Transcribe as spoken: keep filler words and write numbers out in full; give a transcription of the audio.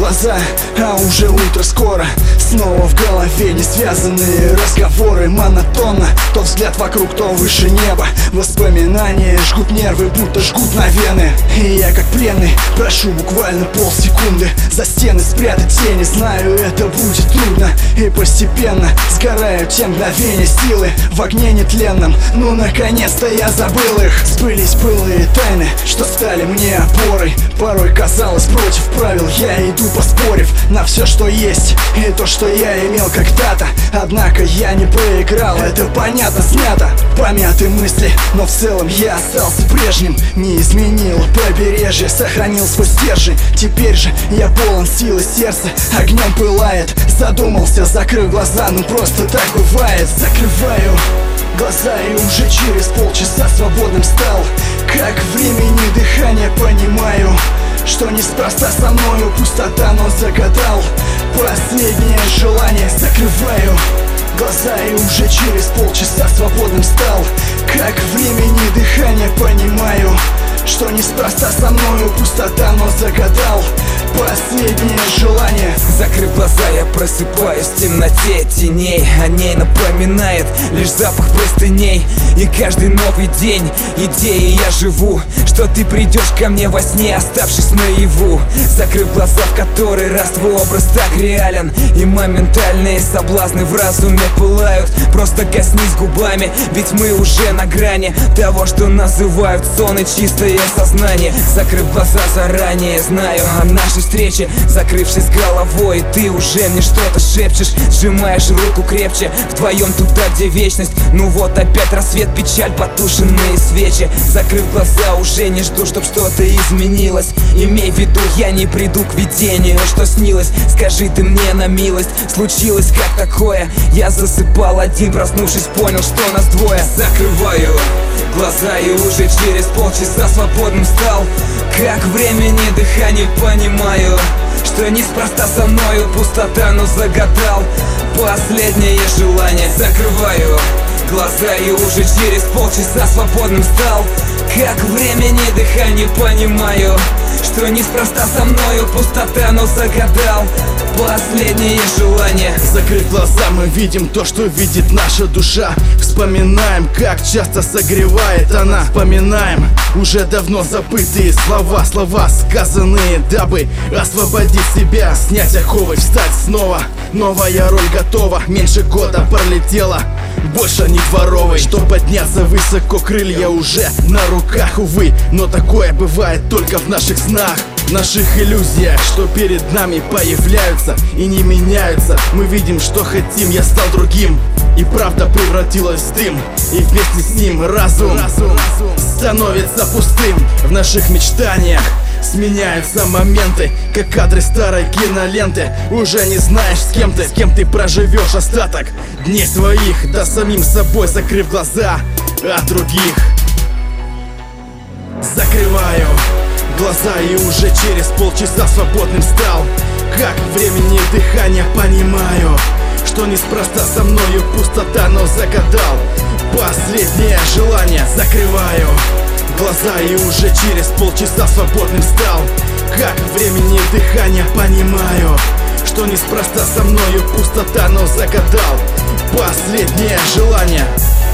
глаза, а уже утро скоро. Снова в голове несвязанные разговоры. Монотонно, то взгляд вокруг, то выше неба. Воспоминания жгут нервы, будто жгут на вены. И я как пленный прошу буквально полсекунды за стены спрятать тени. Знаю, это будет трудно, и постепенно сгорают те мгновения силы в огне нетленном. Ну, наконец-то я забыл их. Сбылись былые тайны, что стали мне опорой. Порой казалось, против правил я иду, поспорив на все, что есть, и то, что я имел когда-то. Однако я не проиграл, это понятно, снято. Помяты мысли, но в целом я остался прежним. Не изменил побережье, сохранил свой стержень. Теперь же я полон силы, сердце огнем пылает. Задумался, закрыв глаза, ну просто так бывает. Закрываю глаза и уже через полчаса свободным стал. Как времени дыхание понимаю, что неспроста со мною пустота, но загадал последнее желание. Закрываю глаза и уже через полчаса свободным стал. Как времени дыхание понимаю, что неспроста со мною пустота, но загадал последнее желание. Закрыв глаза, я просыпаюсь в темноте теней. О ней напоминает лишь запах простыней. И каждый новый день идеей я живу, что ты придешь ко мне во сне, оставшись наяву. Закрыв глаза, в который раз твой образ так реален, и моментальные соблазны в разуме пылают. Просто коснись губами, ведь мы уже на грани того, что называют сон и чистое сознание. Закрыв глаза заранее, знаю о нашей встрече. Закрывшись головой, ты уже мне что-то шепчешь. Сжимаешь руку крепче, вдвоем туда, где вечность. Ну вот опять рассвет, печаль, потушенные свечи. Закрыв глаза, уже не жду, чтоб что-то изменилось. Имей в виду, я не приду к видению, что снилось. Скажи ты мне на милость, случилось как такое? Я засыпал один, проснувшись, понял, что нас двое. Закрываю глаза и уже через полчаса свободным стал. Как времени дыхание понимаю, что неспроста со мною пустота, но загадал последнее желание. Закрываю глаза и уже через полчаса свободным стал. Как времени дыхание понимаю, что неспроста со мною пустота, но загадал последнее желание. Закрыв глаза, мы видим то, что видит наша душа. Вспоминаем, как часто согревает она. Вспоминаем уже давно забытые слова. Слова, сказанные, дабы освободить себя, снять оковы, встать снова. Новая роль готова, меньше года пролетела, больше не дворовой. Чтоб подняться высоко, крылья уже на руках, увы. Но такое бывает только в наших снах, в наших иллюзиях, что перед нами появляются и не меняются. Мы видим, что хотим, я стал другим, и правда превратилась в дым. И вместе с ним разум, разум становится пустым. В наших мечтаниях сменяются моменты, как кадры старой киноленты. Уже не знаешь, с кем ты, с кем ты проживешь остаток дней своих, да самим собой закрыв глаза от других. Закрываю глаза и уже через полчаса свободным стал. Как времени дыхание понимаю, что неспроста со мною пустота, но загадал последнее желание. Закрываю глаза и уже через полчаса свободным стал. Как времени дыхание понимаю, что неспроста со мною пустота, но загадал последнее желание.